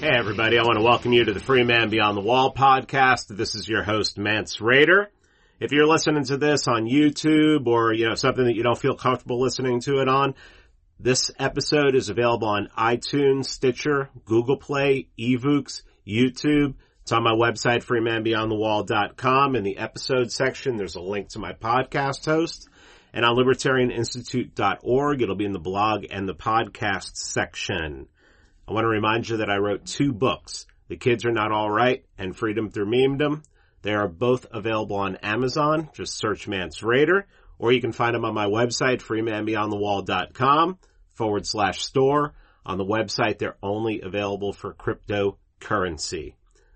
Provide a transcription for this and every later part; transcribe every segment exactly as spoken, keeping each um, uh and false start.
Hey everybody, I want to welcome you to the Free Man Beyond the Wall podcast. This is your host, Mance Raider. If you're listening to this on YouTube or, you know, something that you don't feel comfortable listening to it on, this episode is available on iTunes, Stitcher, Google Play, eVoox, YouTube. It's on my website, free man beyond the wall dot com. In the episode section, there's a link to my podcast host. And on libertarian institute dot org, it'll be in the blog and the podcast section. I want to remind you that I wrote two books, The Kids Are Not All Right and Freedom Through Memedom. They are both available on Amazon. Just search Mance Raider, or you can find them on my website, free man beyond the wall dot com forward slash store. On the website, they're only available for cryptocurrency.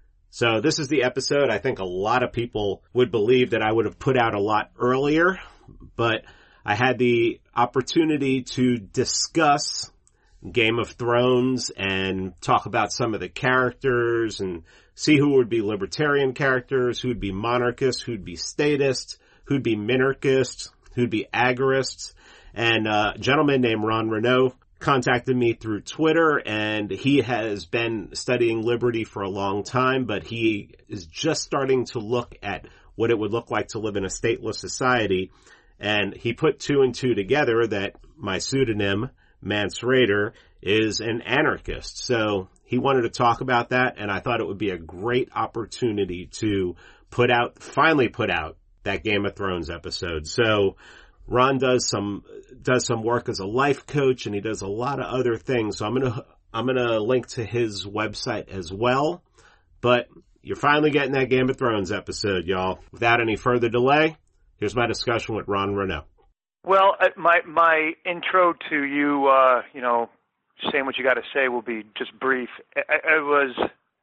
So this is the episode. I think a lot of people would believe that I would have put out a lot earlier, but I had the opportunity to discuss Game of Thrones and talk about some of the characters and see who would be libertarian characters, who would be monarchists, who'd be statists, who'd be minarchists, who'd be agorists. And uh, a gentleman named Ron Renaud contacted me through Twitter, and he has been studying liberty for a long time, but he is just starting to look at what it would look like to live in a stateless society. And he put two and two together that my pseudonym, Mance Raider, is an anarchist. So he wanted to talk about that, and I thought it would be a great opportunity to put out, finally put out that Game of Thrones episode. So Ron does some, does some work as a life coach, and he does a lot of other things. So I'm going to, I'm going to link to his website as well. But you're finally getting that Game of Thrones episode, y'all. Without any further delay, here's my discussion with Ron Renaud. Well, my my intro to you, uh, you know, saying what you got to say will be just brief. I, I was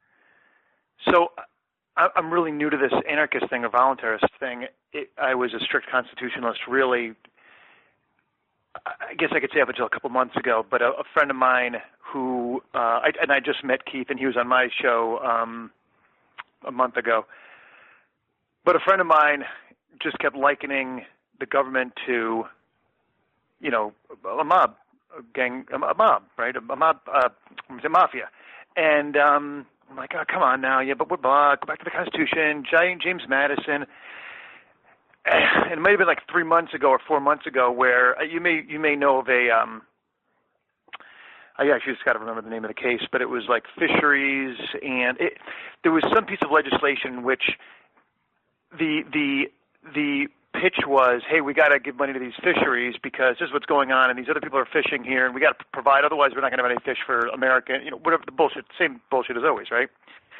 so I, I'm really new to this anarchist thing or voluntarist thing. It, I was a strict constitutionalist, really. I guess I could say up until a couple months ago. But a, a friend of mine who uh, I, and I just met Keith, and he was on my show um, a month ago. But a friend of mine just kept likening the government to, you know, a mob, a gang, a mob, right? A mob, uh, a mafia. And um, I'm like, oh, come on now, yeah, but what? Blah, go back to the Constitution, James Madison. And it may have been like three months ago or four months ago, where you may you may know of a. Um, I actually just got to remember the name of the case, but it was like fisheries, and it, there was some piece of legislation which the the the pitch was, hey, we got to give money to these fisheries because this is what's going on, and these other people are fishing here, and we got to provide. Otherwise, we're not going to have any fish for America. You know, whatever the bullshit, same bullshit as always, right?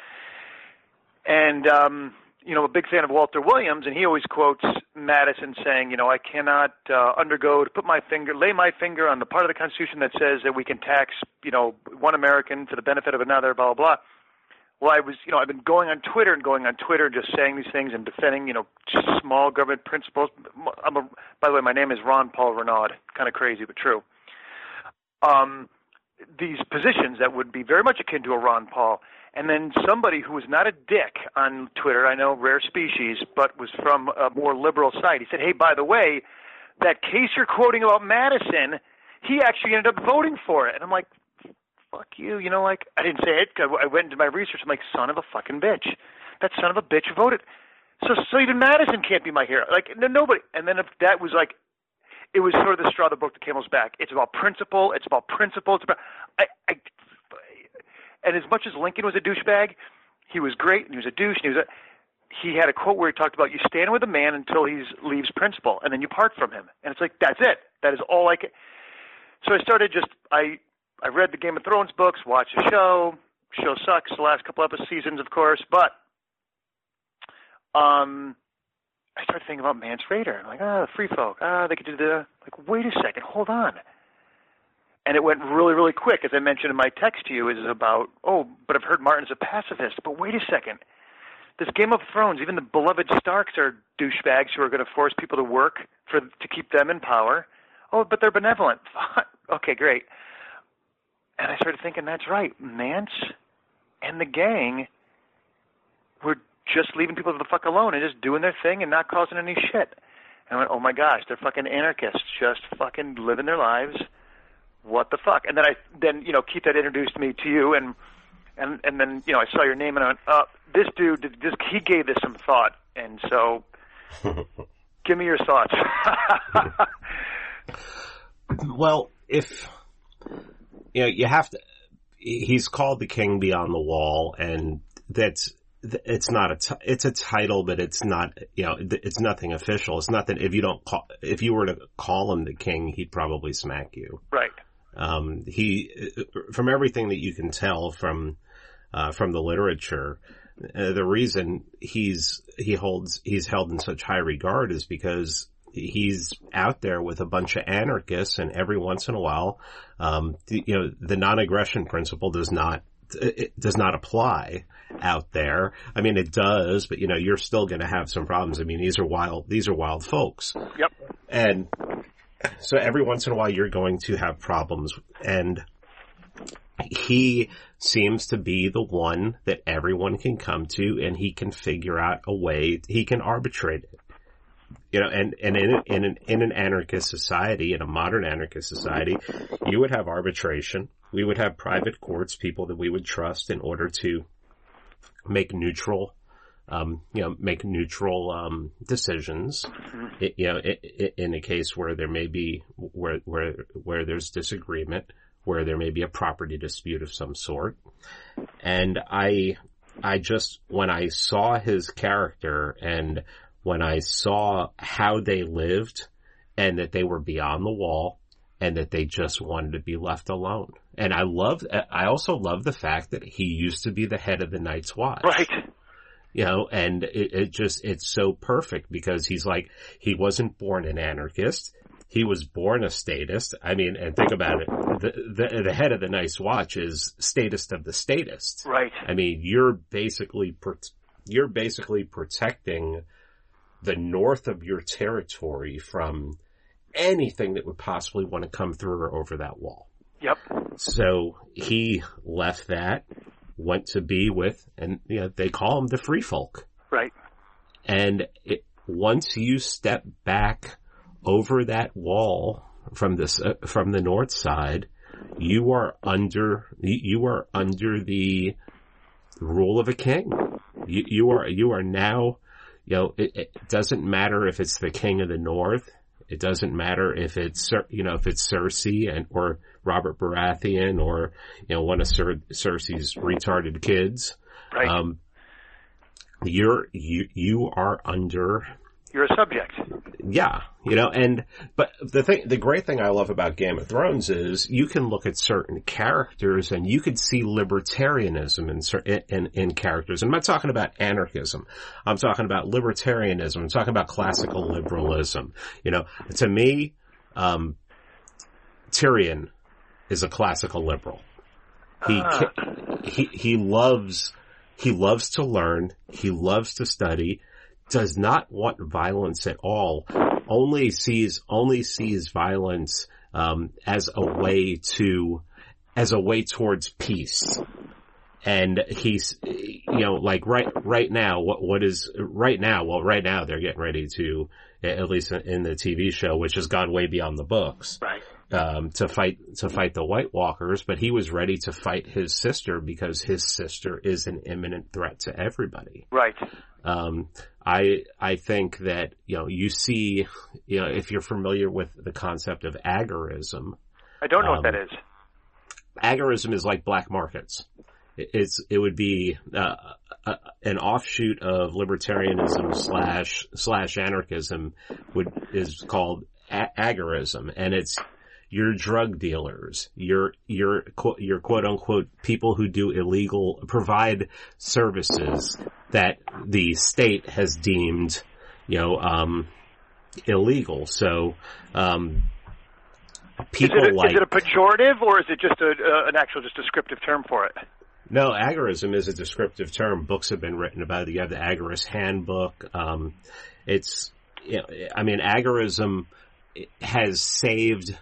And um, you know, a big fan of Walter Williams, and he always quotes Madison saying, you know, I cannot uh, undergo to put my finger, lay my finger on the part of the Constitution that says that we can tax, you know, one American for the benefit of another, blah blah blah. Well, I was, you know, I've been going on Twitter and going on Twitter and just saying these things and defending, you know, small government principles. I'm a, by the way, my name is Ron Paul Renaud. Kind of crazy, but true. Um, these positions that would be very much akin to a Ron Paul. And then somebody who was not a dick on Twitter, I know, rare species, but was from a more liberal side. He said, hey, by the way, that case you're quoting about Madison, he actually ended up voting for it. And I'm like, fuck you, you know, like, I didn't say it. I went into my research. I'm like, son of a fucking bitch. That son of a bitch voted. So so even Madison can't be my hero. Like, no, nobody. And then if that was like, it was sort of the straw that broke the camel's back. It's about principle. It's about principle. It's about, I, I, and as much as Lincoln was a douchebag, he was great, and he was a douche, and he was a, he had a quote where he talked about, you stand with a man until he leaves principle, and then you part from him. And it's like, that's it. That is all I can. So I started just, I, I read the Game of Thrones books, watched the show. Show sucks, the last couple of seasons, of course, but um, I started thinking about Mance Raider. I'm like, ah, oh, the free folk, ah, oh, they could do the, like, wait a second, hold on. And it went really, really quick, as I mentioned in my text to you, is about, oh, but I've heard Martin's a pacifist, but wait a second. This Game of Thrones, even the beloved Starks are douchebags who are going to force people to work for to keep them in power. Oh, but they're benevolent. Okay, great. And I started thinking, that's right, Mance and the gang were just leaving people the fuck alone and just doing their thing and not causing any shit. And I went, oh my gosh, they're fucking anarchists, just fucking living their lives. What the fuck? And then I, then you know, Keith had introduced me to you, and And and then, you know, I saw your name and I went, uh, this dude, this, he gave this some thought. And so, give me your thoughts. Well, if, you know, you have to, he's called the King Beyond the Wall, and that's, it's not a, t- it's a title, but it's not, you know, it's nothing official. It's not that if you don't call, if you were to call him the King, he'd probably smack you. Right. Um, he, from everything that you can tell from, uh, from the literature, uh, the reason he's, he holds, he's held in such high regard is because he's out there with a bunch of anarchists, and every once in a while, um, the, you know, the non-aggression principle does not, it does not apply out there. I mean, it does, but you know, you're still going to have some problems. I mean, these are wild, these are wild folks. Yep. And so every once in a while you're going to have problems, and he seems to be the one that everyone can come to, and he can figure out a way, he can arbitrate it. You know, and, and in, in an, in an anarchist society, in a modern anarchist society, you would have arbitration. We would have private courts, people that we would trust in order to make neutral, um, you know, make neutral, um, decisions. It, you know, it, it, in a case where there may be, where, where, where there's disagreement, where there may be a property dispute of some sort. And I, I just, when I saw his character and when I saw how they lived and that they were beyond the wall and that they just wanted to be left alone. And I love, I also love the fact that he used to be the head of the Night's Watch. Right. You know, and it, it just, it's so perfect because he's like, he wasn't born an anarchist. He was born a statist. I mean, and think about it. The, the, the head of the Night's Watch is statist of the statists. Right. I mean, you're basically, you're basically protecting the north of your territory from anything that would possibly want to come through or over that wall. Yep. So he left that, went to be with, and you know, they call them the free folk. Right. And it, once you step back over that wall from this, uh, from the north side, you are under, you are under the rule of a king. You, you are, you are now, you know, it, it doesn't matter if it's the king of the north. It doesn't matter if it's, you know, if it's Cersei and, or Robert Baratheon or, you know, one of Cer- Cersei's retarded kids. Right. Um, you're, you, you are under, you're a subject. Yeah, you know, and, but the thing, the great thing I love about Game of Thrones is you can look at certain characters and you could see libertarianism in, in, in characters. And I'm not talking about anarchism. I'm talking about libertarianism. I'm talking about classical liberalism. You know, to me, um, Tyrion is a classical liberal. He, uh. he, he loves, he loves to learn. He loves to study. Does not want violence at all, only sees, only sees violence, um, as a way to, as a way towards peace. And he's, you know, like right, right now, what, what is, right now, well, right now they're getting ready to, at least in the T V show, which has gone way beyond the books. Right. Um, to fight, to fight the White Walkers, but he was ready to fight his sister because his sister is an imminent threat to everybody. Right. Um, I, I think that, you know, you see, you know, if you're familiar with the concept of agorism. I don't know um, what that is. Agorism is like black markets. It, it's, it would be, uh, a, an offshoot of libertarianism slash, slash anarchism would, is called a- agorism. And it's, your drug dealers, your, your, your quote unquote people who do illegal, provide services that the state has deemed, you know, um, illegal. So, um, people is it a, like. Is it a pejorative or is it just a, uh, an actual, just descriptive term for it? No, agorism is a descriptive term. Books have been written about it. You have the Agorist Handbook. Um, it's, you know, I mean, agorism has saved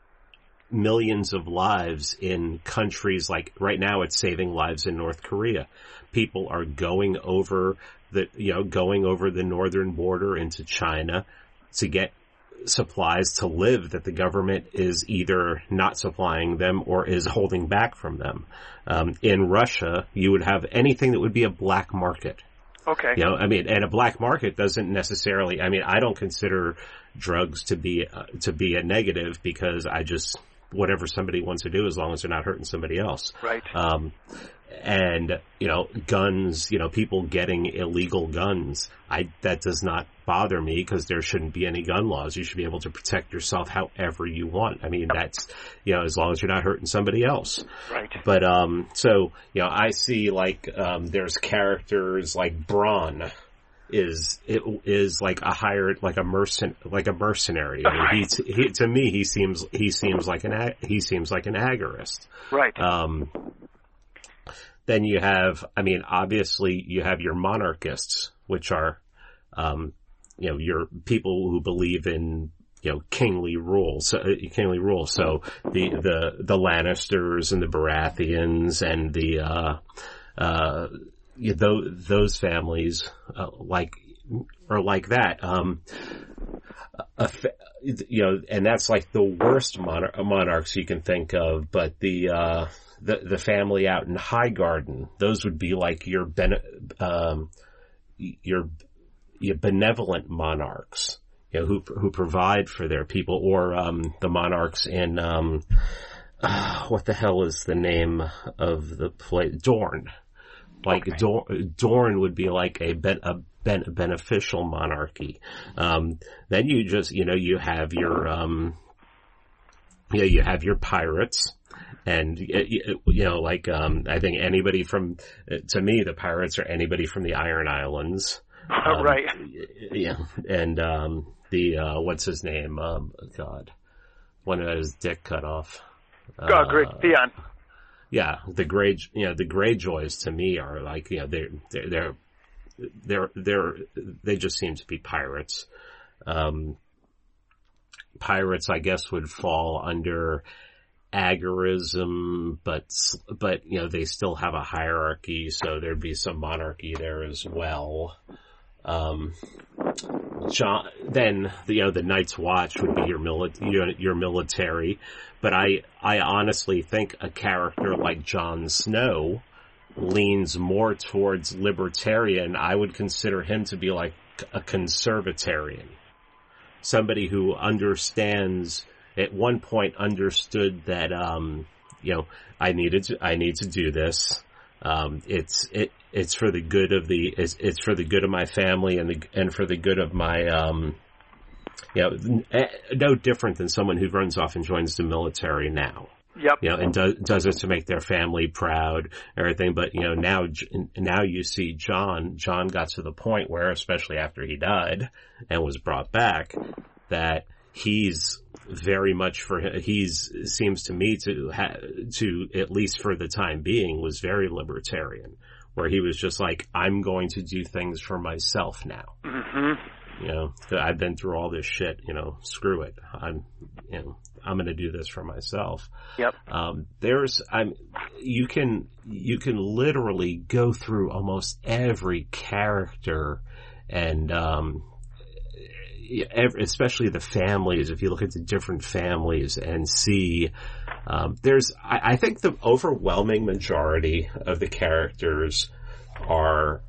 millions of lives in countries like right now it's saving lives in North Korea. People are going over the, you know, going over the northern border into China to get supplies to live that the government is either not supplying them or is holding back from them. Um, in Russia, you would have anything that would be a black market. Okay. You know, I mean, and a black market doesn't necessarily, I mean, I don't consider drugs to be, uh, to be a negative because I just, whatever somebody wants to do as long as they're not hurting somebody else. Right. Um, and, you know, guns, you know, people getting illegal guns, I, that does not bother me because there shouldn't be any gun laws. You should be able to protect yourself however you want. I mean, that's, you know, as long as you're not hurting somebody else. Right. But, um, so, you know, I see like, um, there's characters like Braun is, it is like a hired, like a mercen, like a mercenary. I mean, he, he, to me, he seems, he seems like an, he seems like an agorist. Right. Um, Then you have, I mean, obviously you have your monarchists, which are, um, you know, your people who believe in, you know, kingly rule, so, uh, kingly rule. So the, the, the Lannisters and the Baratheons and the, uh, uh, you know, those families, uh, like, are like that. Um, a, you know, and that's like the worst monarch, monarchs you can think of, but the, uh, The, the family out in Highgarden, those would be like your bene, um, your, your benevolent monarchs, you know, who, who provide for their people, or, um, the monarchs in, um, uh, what the hell is the name of the place? Dorne. Like, okay. Dorne, Dorne would be like a, ben, a ben, beneficial monarchy. Um, then you just, you know, you have your, um, yeah, you have your pirates. And, you know, like, um, I think anybody from, to me, the pirates are anybody from the Iron Islands. Oh, um, right. Yeah. And, um, the, uh, what's his name? Um, God. One who had his dick cut off. Oh, uh, great. Theon. Yeah. The Grey, you know, the Greyjoys to me are like, you know, they're, they're, they're, they're, they're, they just seem to be pirates. Um, pirates, I guess, would fall under agorism, but, but, you know, they still have a hierarchy, so there'd be some monarchy there as well. Um, John, then, you know, the Night's Watch would be your mili- your, your military, but I, I honestly think a character like Jon Snow leans more towards libertarian. I would consider him to be like a conservatarian. Somebody who understands, at one point understood that, um, you know, I needed to, I need to do this. Um, it's, it, it's for the good of the, it's, it's for the good of my family and the, and for the good of my, um, you know, no different than someone who runs off and joins the military now. Yep. You know, and does, does it to make their family proud, everything. But, you know, now, now you see John, John got to the point where, especially after he died and was brought back, that he's very much for, he's, seems to me to ha, to, at least for the time being, was very libertarian, where he was just like, I'm going to do things for myself now. Mm-hmm. You know, I've been through all this shit, you know, screw it. I'm, you know, I'm going to do this for myself. Yep. Um, there's, I'm, you can, you can literally go through almost every character and, um, especially the families, if you look at the different families and see, um, there's, I, I think the overwhelming majority of the characters are,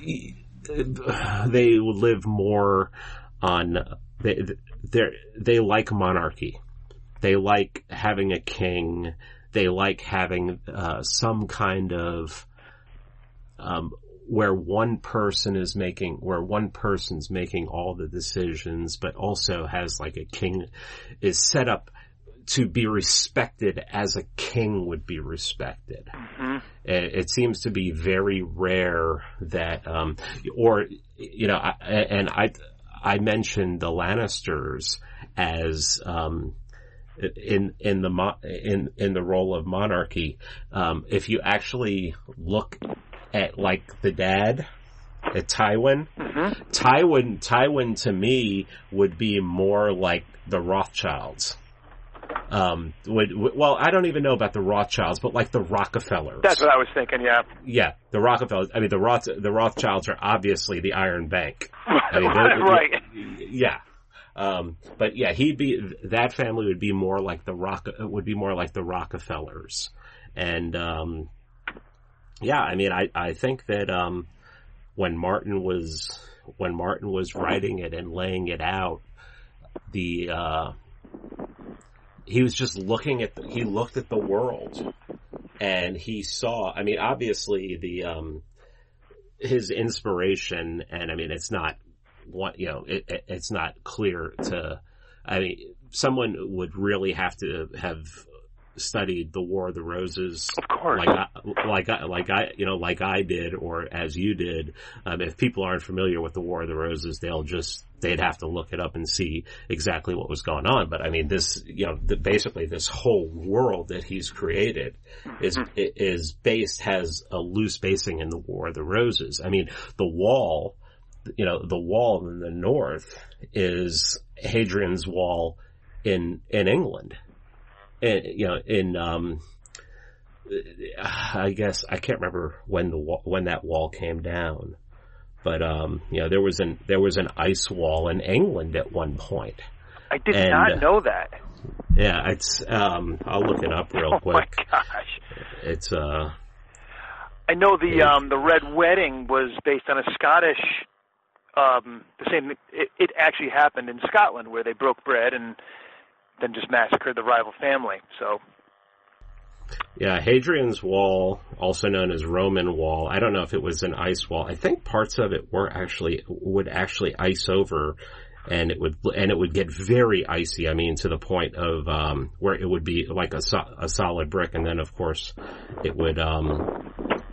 they live more on, they, they're, they like monarchy. They like having a king. They like having, uh, some kind of, um, where one person is making, where one person's making all the decisions, but also has like a king, is set up to be respected as a king would be respected. Mm-hmm. It, it seems to be very rare that, um, or, you know, I, and I, I mentioned the Lannisters as, um, in, in the, mo- in, in the role of monarchy. Um, if you actually look at like the dad, at Tywin, mm-hmm. Tywin, Tywin to me would be more like the Rothschilds. Um, would, well, I don't even know about the Rothschilds, but like the Rockefellers. That's what I was thinking, yeah. Yeah, the Rockefellers. I mean, the Roth, the Rothschilds are obviously the Iron Bank. I mean, right. Yeah. Um, but yeah, he'd be, that family would be more like the Rock, would be more like the Rockefellers. And, um, yeah, I mean, I, I think that, um, when Martin was, when Martin was writing it and laying it out, the, uh, he was just looking at the, he looked at the world and he saw, I mean, obviously the, um, his inspiration, and I mean, it's not what, you know, it, it, it's not clear to, I mean, someone would really have to have studied the War of the Roses, of course, like I, like I, like I, you know, like I did, or as you did. Um, if people aren't familiar with the War of the Roses, they'll just they'd have to look it up and see exactly what was going on. But I mean, this, you know, the, basically this whole world that he's created is mm-hmm. is based has a loose basing in the War of the Roses. I mean, the wall, you know, the wall in the north is Hadrian's Wall in in England. And, you know, in, um, I guess, I can't remember when the wall, when that wall came down, but, um, you know, there was an, there was an ice wall in England at one point. I did and, not know that. Yeah, it's, um, I'll look it up real oh quick. Oh my gosh. It's, uh. I know the, um, the Red Wedding was based on a Scottish, um, the same, it, it actually happened in Scotland where they broke bread and then just massacred the rival family. So, yeah, Hadrian's Wall, also known as Roman Wall. I don't know if it was an ice wall. I think parts of it were actually would actually ice over, and it would and it would get very icy. I mean, to the point of um, where it would be like a so, a solid brick, and then of course it would. Um,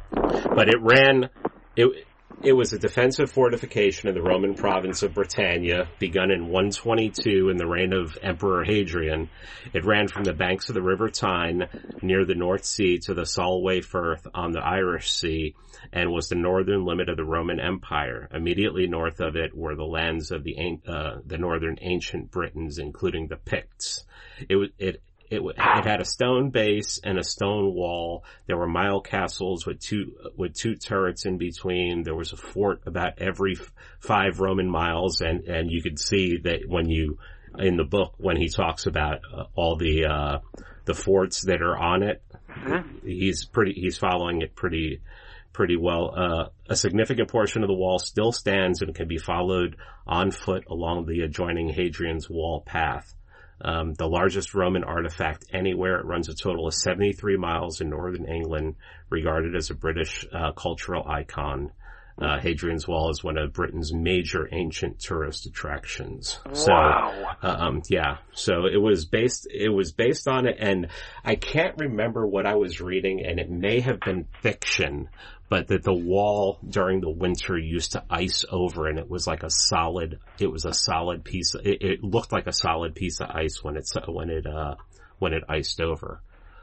but it ran. It. It was a defensive fortification in the Roman province of Britannia, begun in one twenty-two in the reign of Emperor Hadrian. It ran from the banks of the River Tyne near the North Sea to the Solway Firth on the Irish Sea, and was the northern limit of the Roman Empire. Immediately north of it were the lands of the uh, the northern ancient Britons, including the Picts. It was it. It, it had a stone base and a stone wall. There were mile castles with two with two turrets in between. There was a fort about every f- five Roman miles, and and you could see that when you in the book when he talks about uh, all the uh the forts that are on it. Mm-hmm. He's pretty. He's following it pretty pretty well. Uh, a significant portion of the wall still stands and can be followed on foot along the adjoining Hadrian's Wall path. Um, the largest Roman artifact anywhere. It runs a total of seventy-three miles in northern England, regarded as a British uh, cultural icon. Uh, Hadrian's Wall is one of Britain's major ancient tourist attractions. So, wow. uh, um, yeah. So it was based, it was based on it, and I can't remember what I was reading, and it may have been fiction, but that the wall during the winter used to ice over, and it was like a solid, it was a solid piece, it, it looked like a solid piece of ice when it's, when it, uh, when it iced over.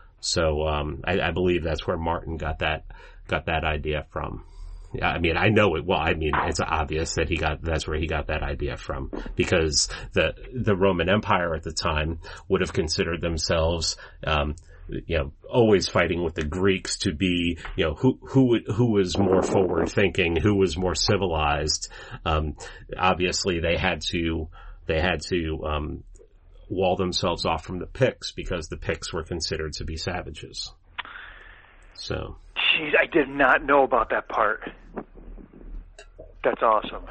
So, um, I, I believe that's where Martin got that, got that idea from. Yeah, I mean, I know it, well, I mean, it's obvious that he got, that's where he got that idea from, because the, the Roman Empire at the time would have considered themselves, um, you know, always fighting with the Greeks to be, you know, who, who, who was more forward thinking, who was more civilized. Um, obviously they had to, they had to, um, wall themselves off from the Picts because the Picts were considered to be savages. So. Jeez, I did not know about that part. That's awesome.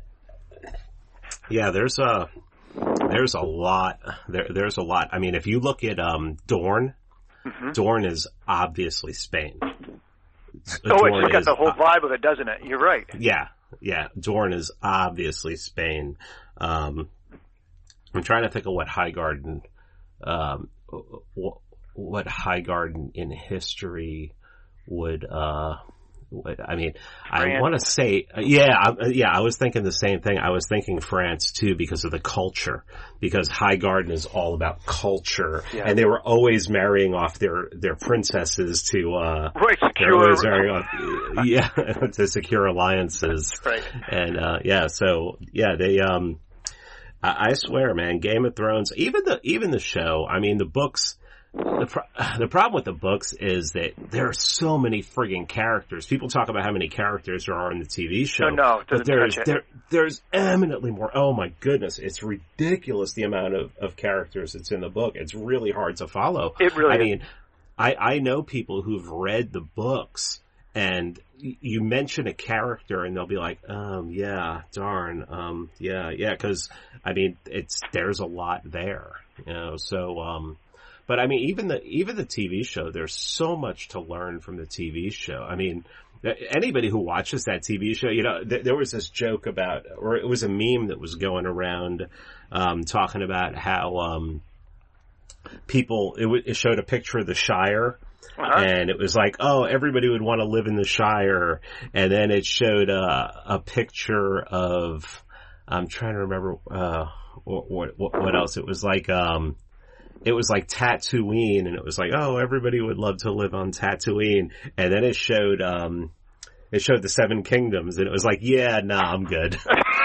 Yeah, there's a, there's a lot, there, there's a lot. I mean, if you look at, um, Dorne, mm-hmm. Dorne is obviously Spain. Oh, Dorne it's got is, the whole vibe of it, doesn't it? You're right. Yeah, yeah. Dorne is obviously Spain. Um, I'm trying to think of what Highgarden, um, what, what Highgarden in history would, uh, would, I mean, France. I want to say, uh, yeah, I, yeah, I was thinking the same thing. I was thinking France too because of the culture, because Highgarden is all about culture, yeah. And they were always marrying off their, their princesses to, uh, right, secure, off, yeah, to secure alliances. Right. And, uh, yeah, so, yeah, they, um, I, I swear, man, Game of Thrones, even the, even the show, I mean, the books, The, pro- the problem with the books is that there are so many friggin' characters. People talk about how many characters there are in the T V show. No, no, but there's there there's eminently more. Oh my goodness. It's ridiculous the amount of, of characters that's in the book. It's really hard to follow. It really I is. mean, I, I know people who've read the books and you mention a character and they'll be like, um, yeah, darn, um, yeah, yeah, cause I mean, it's, there's a lot there, you know, so, um, but I mean, even the, even the T V show, there's so much to learn from the T V show. I mean, anybody who watches that T V show, you know, th- there was this joke about, or it was a meme that was going around, um, talking about how, um, people, it, w- it showed a picture of the Shire, uh-huh. and it was like, oh, everybody would want to live in the Shire, and then it showed uh, a picture of, I'm trying to remember, uh, what, what, what else, it was like, um, it was like Tatooine, and it was like, oh, everybody would love to live on Tatooine, and then it showed, um, it showed the Seven Kingdoms, and it was like, yeah, nah, I'm good.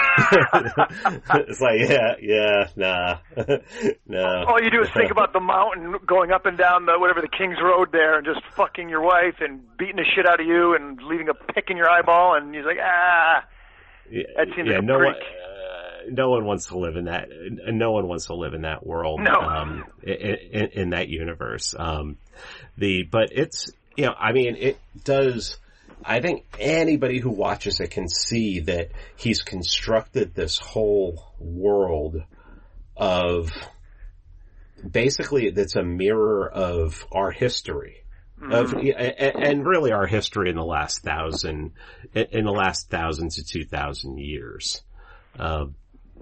It's like, yeah, yeah, nah, no. All you do is think about the mountain going up and down the whatever the King's Road there, and just fucking your wife and beating the shit out of you and leaving a pick in your eyeball, and he's like, ah, yeah, that seems yeah, like a no creek. one, uh, no one wants to live in that. No one wants to live in that world. No. Um, in, in, in that universe. Um, the but it's you know, I mean, it does. I think anybody who watches it can see that he's constructed this whole world of basically that's a mirror of our history mm. of, and really our history in the last thousand, in the last thousand to two thousand years. Um,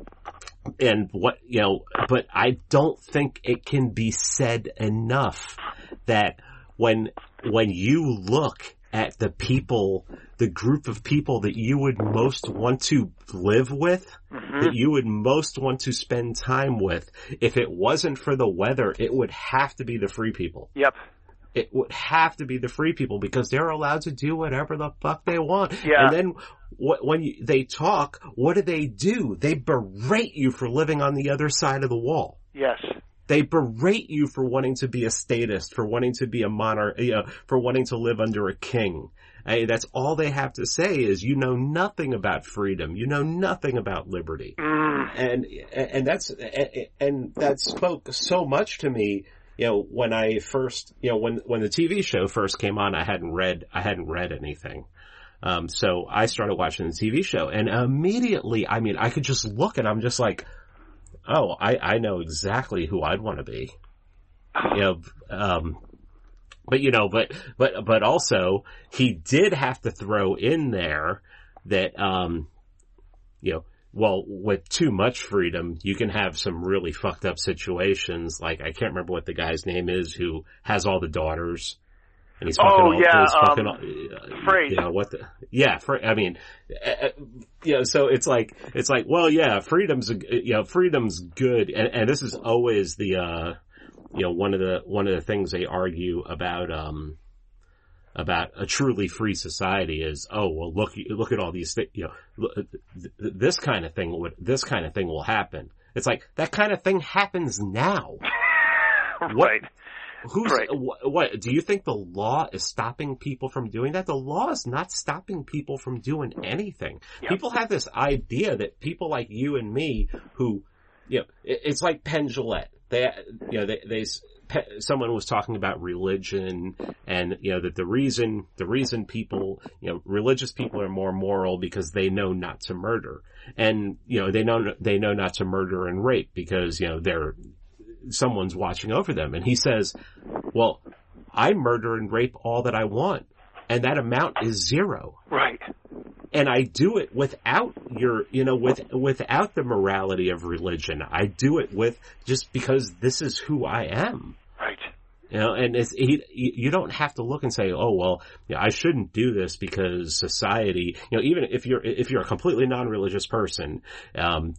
and what, you know, but I don't think it can be said enough that when, when you look at the people, the group of people that you would most want to live with, mm-hmm. that you would most want to spend time with, if it wasn't for the weather, it would have to be the free people. Yep. It would have to be the free people because they're allowed to do whatever the fuck they want. Yeah. And then wh- when you, they talk, what do they do? They berate you for living on the other side of the wall. Yes. They berate you for wanting to be a statist, for wanting to be a monarch, you know, for wanting to live under a king. I mean, that's all they have to say is you know nothing about freedom. You know nothing about liberty. Mm. And, and that's, and that spoke so much to me, you know, when I first, you know, when, when the T V show first came on, I hadn't read, I hadn't read anything. Um, so I started watching the T V show and immediately, I mean, I could just look and I'm just like, oh, I, I know exactly who I'd want to be. You know, um, but you know, but, but, but also he did have to throw in there that, um, you know, well, with too much freedom, you can have some really fucked up situations. Like, I can't remember what the guy's name is who has all the daughters. And he's fucking oh, all, yeah, he's fucking um, all, Frey. You know, what the, yeah, Frey, I mean, uh, you know, so it's like, it's like, well, yeah, freedom's, you know, freedom's good. And, and this is always the, uh, you know, one of the, one of the things they argue about, um, about a truly free society is, oh, well, look, look at all these things, you know, look, this kind of thing would, this kind of thing will happen. It's like, that kind of thing happens now. Right. What, Who's, right. what, what, do you think the law is stopping people from doing that? The law is not stopping people from doing anything. Yep. People have this idea that people like you and me who, you know, it, it's like Penn Jillette. They, you know, they, they, someone was talking about religion and, you know, that the reason, the reason people, you know, religious people are more moral because they know not to murder. And, you know, they know, they know not to murder and rape because, you know, they're, someone's watching over them. And he says, well, I murder and rape all that I want. And that amount is zero. Right. And I do it without your, you know, with, without the morality of religion. I do it with just because this is who I am. Right. You know, and it's, he, you don't have to look and say, oh, well, you know, I shouldn't do this because society, you know, even if you're, if you're a completely non-religious person, um,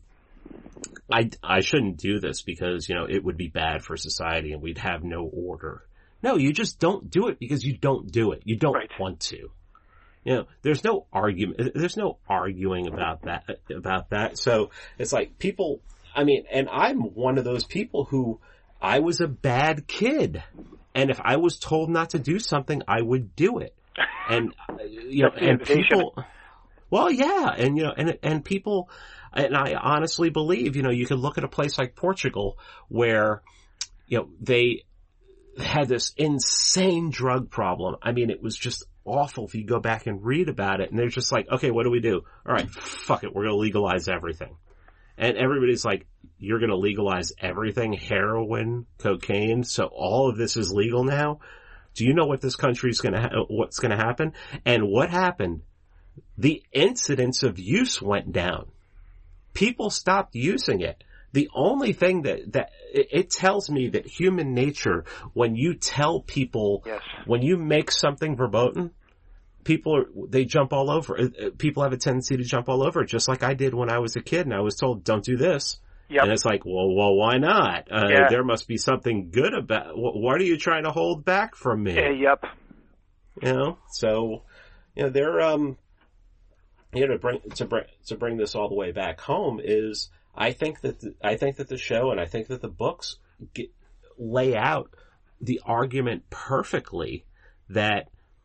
I, I shouldn't do this because, you know, it would be bad for society and we'd have no order. No, you just don't do it because you don't do it. You don't right. want to. You know, there's no argument, there's no arguing about that, about that. So it's like people, I mean, and I'm one of those people who I was a bad kid. And if I was told not to do something, I would do it. And, you know, and people, Well, yeah. And, you know, and, and people, and I honestly believe, you know, you can look at a place like Portugal where, you know, they had this insane drug problem. I mean, it was just awful if you go back and read about it. And they're just like, okay, what do we do? All right, fuck it. We're going to legalize everything. And everybody's like, you're going to legalize everything, heroin, cocaine. So all of this is legal now. Do you know what this country's going to, ha- what's going to happen? And what happened? The incidence of use went down. People stopped using it. The only thing that, that it tells me that human nature, when you tell people, yes. when you make something verboten, people are, they jump all over. People have a tendency to jump all over, just like I did when I was a kid and I was told, don't do this. Yep. And it's like, well, well, why not? Uh, yeah. There must be something good about, what are you trying to hold back from me? Uh, yep. You know, so, you know, they're, um, you know, to bring, to bring, to bring this all the way back home is, I think that, the, I think that the show and I think that the books get, lay out the argument perfectly that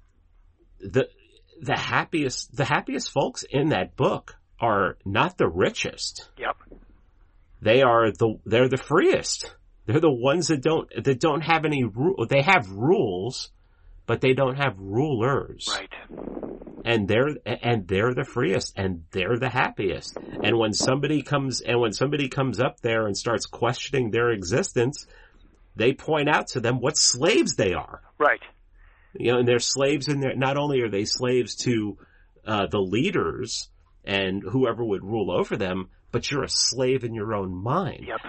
the, the happiest, the happiest folks in that book are not the richest. Yep. They are the, they're the freest. They're the ones that don't, that don't have any rule. They have rules, but they don't have rulers. Right. And they're, and they're the freest and they're the happiest. And when somebody comes, and when somebody comes up there and starts questioning their existence, they point out to them what slaves they are. Right. You know, and they're slaves in there. Not only are they slaves to, uh, the leaders and whoever would rule over them, but you're a slave in your own mind. Yep.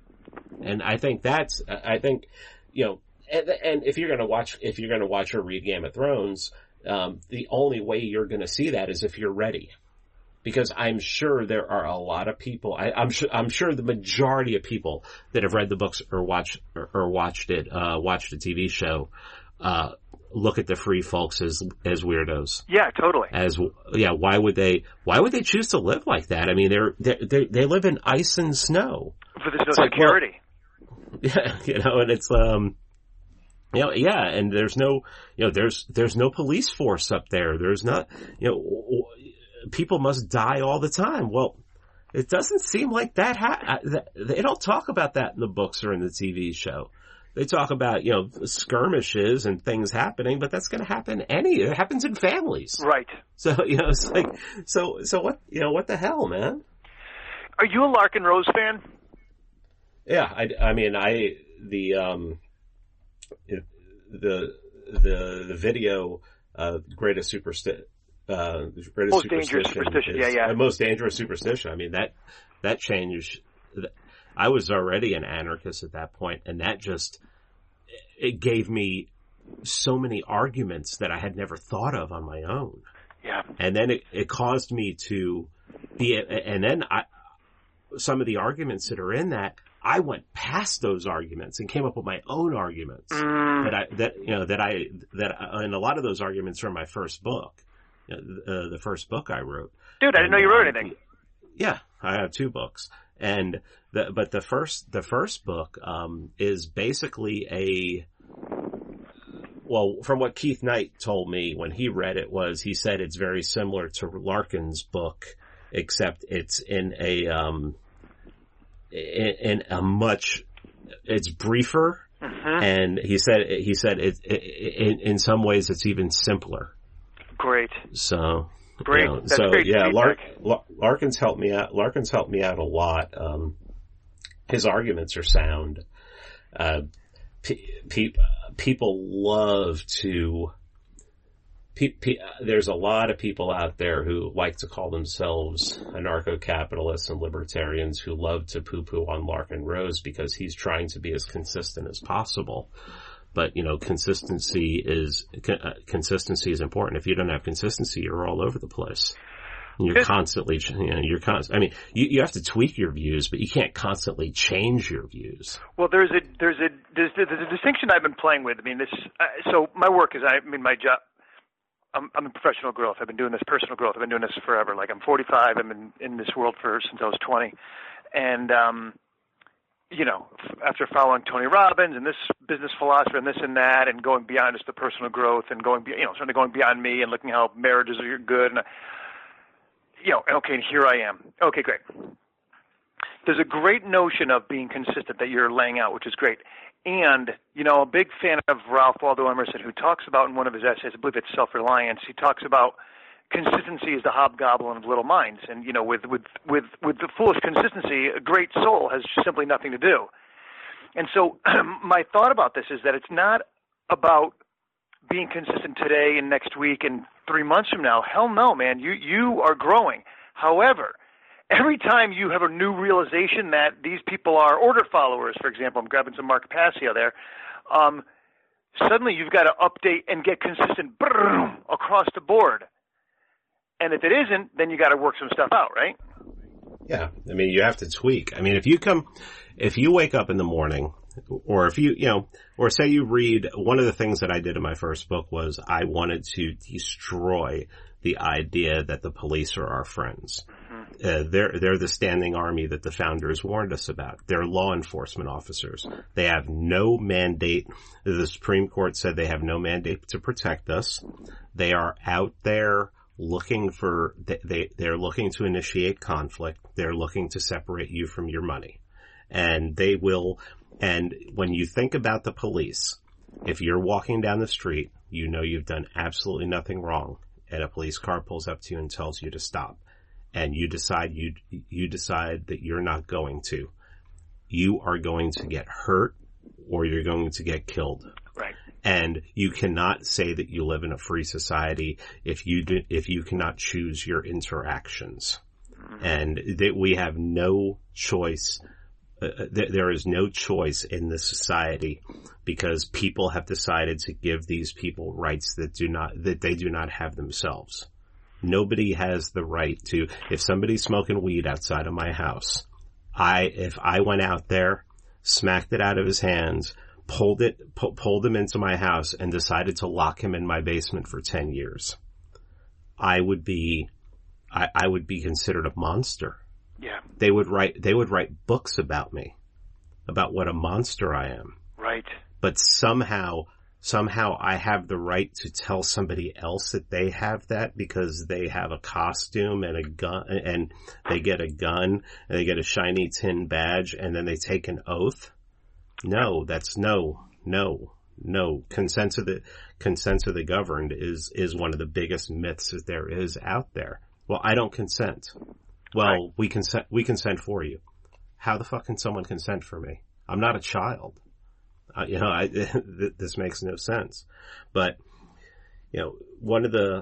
And I think that's, I think, you know, and, and if you're going to watch, if you're going to watch or read Game of Thrones, um, the only way you're going to see that is if you're ready. Because I'm sure there are a lot of people, I, I'm sure, I'm sure the majority of people that have read the books or watched, or, or watched it, uh, watched the T V show, uh, look at the free folks as, as weirdos. Yeah, totally. As, yeah, why would they, why would they choose to live like that? I mean, they're, they're they they live in ice and snow. But there's no it's security. Like, well, yeah, you know, and it's, um, you know, yeah, and there's no, you know, there's, there's no police force up there. There's not, you know, people must die all the time. Well, it doesn't seem like that, ha- that, they don't talk about that in the books or in the T V show. They talk about, you know, skirmishes and things happening, but that's going to happen any, it happens in families. Right. So, you know, it's like, so, so what, you know, what the hell, man? Are you a Larkin Rose fan? Yeah, I, I mean, I, the, um, the, the, the video, uh, greatest superstition, uh, greatest most superstition. dangerous superstition, is, yeah, yeah. The most dangerous superstition. I mean, that, that changed, I was already an anarchist at that point, and that just, it gave me so many arguments that I had never thought of on my own. Yeah. And then it, it caused me to be, and then I, some of the arguments that are in that, I went past those arguments and came up with my own arguments mm. that I, that, you know, that I, that, and a lot of those arguments are in my first book, you know, uh, the first book I wrote. Dude, I didn't and, know you wrote um, anything. Yeah, I have two books. And the, but the first, the first book, um, is basically a, well, from what Keith Knight told me when he read it was, he said it's very similar to Larkin's book, except it's in a, um, in, in a much, it's briefer. Mm-hmm. And he said, he said it, it, in, in some ways it's even simpler. Great. So. Great. You know, That's so great yeah, Lark, feedback. Larkin's helped me out. Larkin's helped me out a lot. Um, his arguments are sound. Uh, pe- pe- people love to, pe- pe- there's a lot of people out there who like to call themselves anarcho-capitalists and libertarians who love to poo-poo on Larkin Rose because he's trying to be as consistent as possible. But, you know, consistency is, uh, consistency is important. If you don't have consistency, you're all over the place. You're Good. constantly, you know, you're const- I mean, you, you have to tweak your views, but you can't constantly change your views. Well, there's a, there's a, there's, there's a distinction I've been playing with. I mean, this, uh, so my work is, I mean, my job, I'm, I'm in professional growth. I've been doing this personal growth. I've been doing this forever. Like, I'm forty-five. I've been in this world for, since I was twenty. And, um, you know, after following Tony Robbins and this business philosopher and this and that, and going beyond just the personal growth and going, you know, certainly going beyond me and looking how marriages are good. And you know, okay, and here I am. Okay, great. There's a great notion of being consistent that you're laying out, which is great. And, you know, a big fan of Ralph Waldo Emerson, who talks about in one of his essays, I believe it's Self-Reliance, he talks about consistency is the hobgoblin of little minds. And, you know, with, with, with, with the foolish consistency, a great soul has simply nothing to do. And so my thought about this is that it's not about being consistent today and next week and three months from now. Hell no, man. You, you are growing. However, every time you have a new realization that these people are order followers, for example, I'm grabbing some Mark Passio there, um, suddenly you've got to update and get consistent brrr, across the board. And if it isn't, then you got to work some stuff out, right? Yeah. I mean, you have to tweak. I mean, if you come, if you wake up in the morning, or if you, you know, or say you read, one of the things that I did in my first book was I wanted to destroy the idea that the police are our friends. Mm-hmm. Uh, they're, they're the standing army that the founders warned us about. They're law enforcement officers. They have no mandate. The Supreme Court said they have no mandate to protect us. They are out there looking for, they, they, they're looking to initiate conflict. They're looking to separate you from your money. And they will, and when you think about the police, if you're walking down the street, you know you've done absolutely nothing wrong, and a police car pulls up to you and tells you to stop, and you decide you, you decide that you're not going to, you are going to get hurt or you're going to get killed. Right. And you cannot say that you live in a free society if you do, if you cannot choose your interactions. Mm-hmm. And that we have no choice. Uh, th- there is no choice in this society because people have decided to give these people rights that do not, that they do not have themselves. Nobody has the right to, if somebody's smoking weed outside of my house, I, if I went out there, smacked it out of his hands, pulled it, pu- pulled him into my house and decided to lock him in my basement for ten years, I would be, I, I would be considered a monster. Yeah. They would write, they would write books about me, about what a monster I am. Right. But somehow, somehow I have the right to tell somebody else that they have that because they have a costume and a gun, and they get a gun and they get a shiny tin badge and then they take an oath. No, that's no, no, no. Consent of the, consent of the governed is, is one of the biggest myths that there is out there. Well, I don't consent. Well, right. we consent, we consent for you. How the fuck can someone consent for me? I'm not a child. Uh, you know, I, this makes no sense. But, you know, one of the,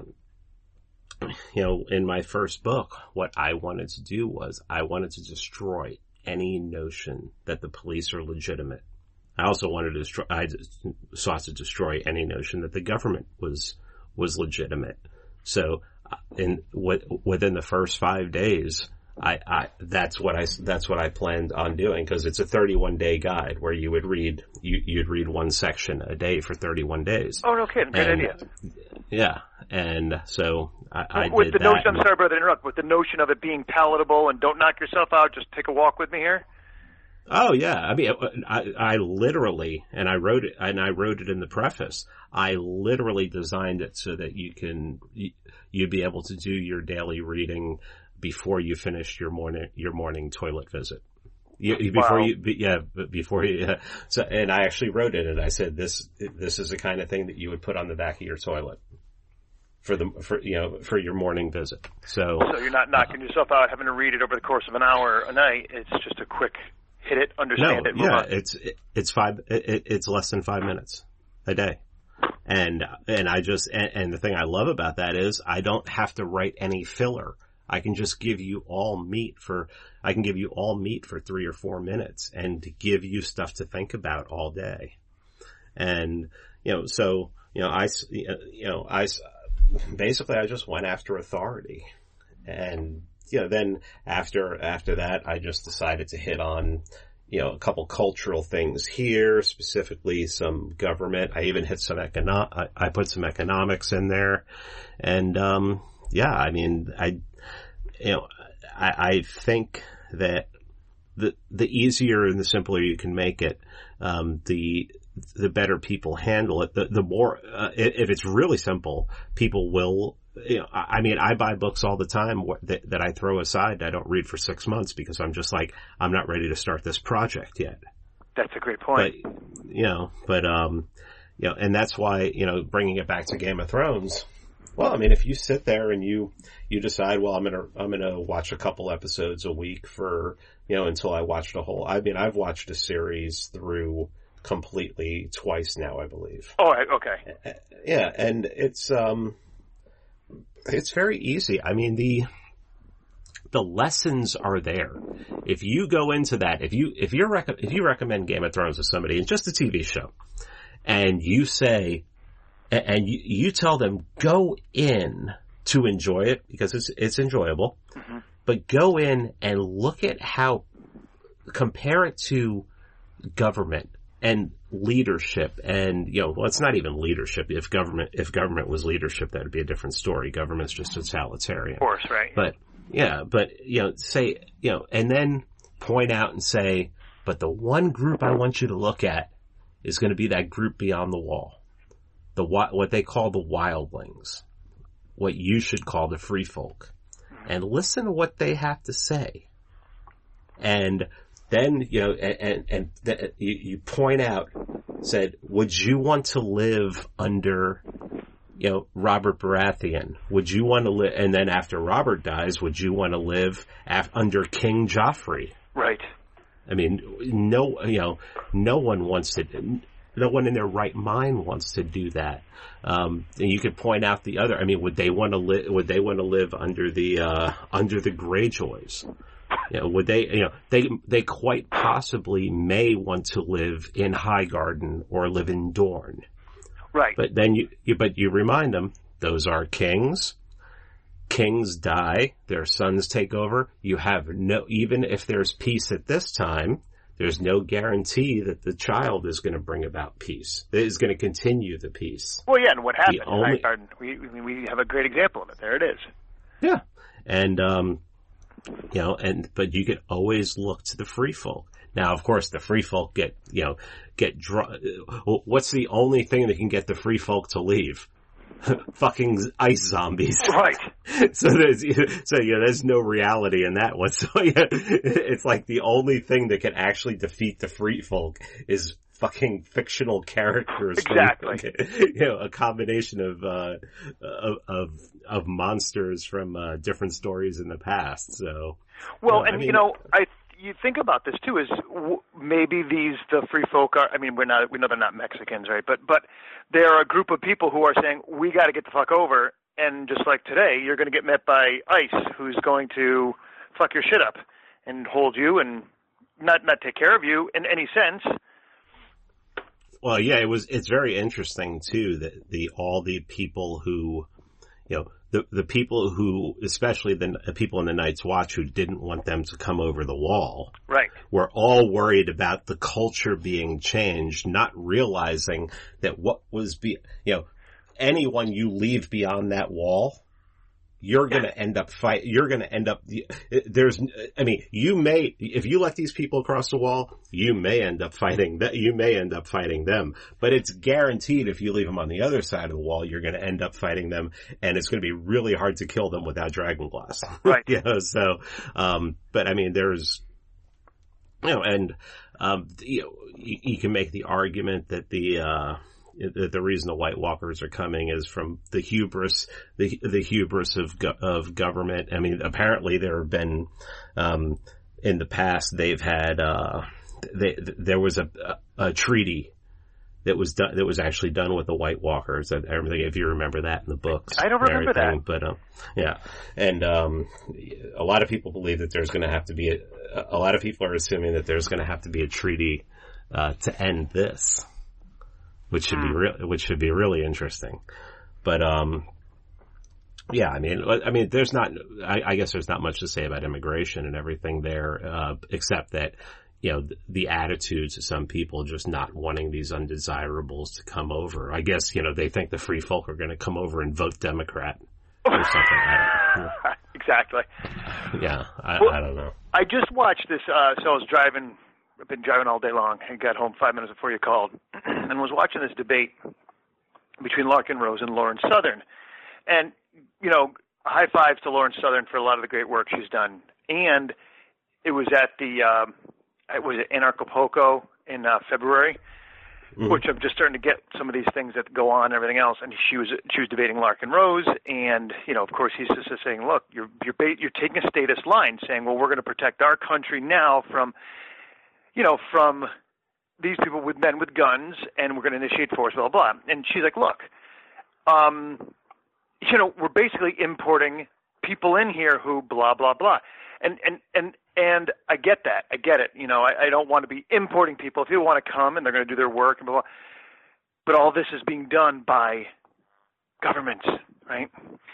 you know, in my first book, what I wanted to do was I wanted to destroy any notion that the police are legitimate. I also wanted to destroy, I sought to destroy any notion that the government was, was legitimate. So, in, within the first five days, I, I, that's what I, that's what I planned on doing because it's a thirty-one day guide where you would read, you, you'd read one section a day for thirty-one days. Oh, no kidding. Great and, idea. Yeah. And so I, I with did the that. notion, I'm sorry, brother, to interrupt, with the notion of it being palatable and don't knock yourself out, just take a walk with me here. Oh yeah. I mean, I, I literally, and I wrote it, and I wrote it in the preface, I literally designed it so that you can, you'd be able to do your daily reading before you finished your morning, your morning toilet visit. You, before wow. you, yeah, before you, yeah. So, and I actually wrote it and I said, this, this is the kind of thing that you would put on the back of your toilet for the, for, you know, for your morning visit. So, so you're not knocking uh, yourself out having to read it over the course of an hour a night. It's just a quick hit it, understand no, it, move yeah, on. it's, it, it's five, it, it's less than five minutes a day. And, and I just, and, and the thing I love about that is I don't have to write any filler. I can just give you all meat for, I can give you all meat for three or four minutes and to give you stuff to think about all day. And, you know, so, you know, I, you know, I, basically I just went after authority. And, you know, then after, after that, I just decided to hit on, you know, a couple cultural things here, specifically some government. I even hit some econo, I, I put some economics in there. And, um, yeah, I mean, I, you know, I, I think that the, the easier and the simpler you can make it, um, the, the better people handle it, the, the more, uh, if it's really simple, people will, you know, I mean, I buy books all the time that, that I throw aside. I don't read for six months because I'm just like, I'm not ready to start this project yet. That's a great point. But, you know, but, um, you know, and that's why, you know, bringing it back to Game of Thrones, well, I mean, if you sit there and you, you decide, well, I'm going to, I'm going to watch a couple episodes a week for, you know, until I watch the whole, I mean, I've watched a series through completely twice now, I believe. Oh, okay. Yeah. And it's, um, it's very easy. I mean, the, the lessons are there. If you go into that, if you, if you're, rec- if you recommend Game of Thrones to somebody, it's just a T V show, and you say, and you, you tell them, go in to enjoy it because it's, it's enjoyable, mm-hmm. but go in and look at how, compare it to government and leadership and, you know, well, it's not even leadership. If government, if government was leadership, that would be a different story. Government's just totalitarian. Of course, right. But, yeah, but, you know, say, you know, and then point out and say, but the one group I want you to look at is going to be that group beyond the wall. The, what they call the wildlings. What you should call the free folk. And listen to what they have to say. And then, you know, and, and, and th- you, you point out, said, would you want to live under, you know, Robert Baratheon? Would you want to live, and then after Robert dies, would you want to live af- under King Joffrey? Right. I mean, no, you know, no one wants to, no one in their right mind wants to do that. Um, and you could point out the other, I mean, would they want to live, would they want to live under the, uh, under the Greyjoys? You know, would they, you know, they, they quite possibly may want to live in Highgarden or live in Dorne. Right. But then you, you, but you remind them, those are kings. Kings die, their sons take over. You have no, even if there's peace at this time, there's no guarantee that the child is going to bring about peace. It is going to continue the peace. Well, yeah, and what happened the only, in Highgarden, we, we have a great example of it. There it is. Yeah. And, um, you know, and, but you could always look to the free folk. Now, of course, the free folk get, you know, get drawn. What's the only thing that can get the free folk to leave? Fucking ice zombies. Right. So there's, so yeah, there's no reality in that one. So yeah, it's like the only thing that can actually defeat the free folk is fucking fictional characters. Exactly. From, you know, a combination of, uh, of, of, of monsters from, uh, different stories in the past. So. Well, you know, and I mean, you know, I, you think about this too, is w- maybe these, the free folk are, I mean, we're not, we know they're not Mexicans, right? But, but they're a group of people who are saying, we got to get the fuck over. And just like today, you're going to get met by ICE, who's going to fuck your shit up and hold you and not, not take care of you in any sense. Well, yeah, it was, it's very interesting too that the, all the people who, you know, the, the people who, especially the people in the Night's Watch who didn't want them to come over the wall. Right. Were all worried about the culture being changed, not realizing that what was be, you know, anyone you leave beyond that wall, you're going to end up fight, you're going to end up, there's, I mean, you may, if you let these people across the wall, you may end up fighting that, you may end up fighting them, but it's guaranteed if you leave them on the other side of the wall, you're going to end up fighting them, and it's going to be really hard to kill them without dragonglass. Right. You know, so, um, but I mean, there's, you know, and, um, you know, you, you can make the argument that the, uh, The, the reason the White Walkers are coming is from the hubris, the the hubris of go, of government. I mean, apparently there have been, um, in the past they've had, uh, they, there was a, a, a treaty that was done, that was actually done with the White Walkers. And everything, if you remember that in the books. I don't remember that. But, um, yeah. And, um, a lot of people believe that there's going to have to be a, a lot of people are assuming that there's going to have to be a treaty, uh, to end this. Which should be real, which should be really interesting. But, um, yeah, I mean, I mean, there's not, I, I guess there's not much to say about immigration and everything there, uh, except that, you know, the, the attitudes of some people just not wanting these undesirables to come over. I guess, you know, they think the free folk are going to come over and vote Democrat or something. I don't know. Exactly. Yeah, I, well, I don't know. I just watched this, uh, so I was driving I've been driving all day long. I got home five minutes before you called and was watching this debate between Larken Rose and Lauren Southern. And, you know, high fives to Lauren Southern for a lot of the great work she's done. And it was at the, um, it was at Anarchapulco in uh, February, mm-hmm. which I'm just starting to get some of these things that go on and everything else. And she was she was debating Larken Rose, and you know, of course, he's just saying, look, you're you're ba- you're taking a statist line, saying, well, we're going to protect our country now from, you know, from these people with men with guns, and we're going to initiate force, blah blah. blah. And she's like, look, um, you know, we're basically importing people in here who blah blah blah, and and and. And I get that. I get it. You know, I, I don't want to be importing people. If people want to come and they're going to do their work and blah, blah, blah. But all this is being done by governments, right?